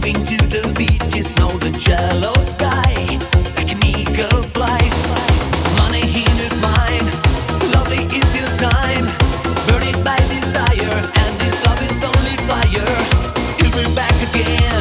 Burning by desire, and this love is only fire. You'll be back again.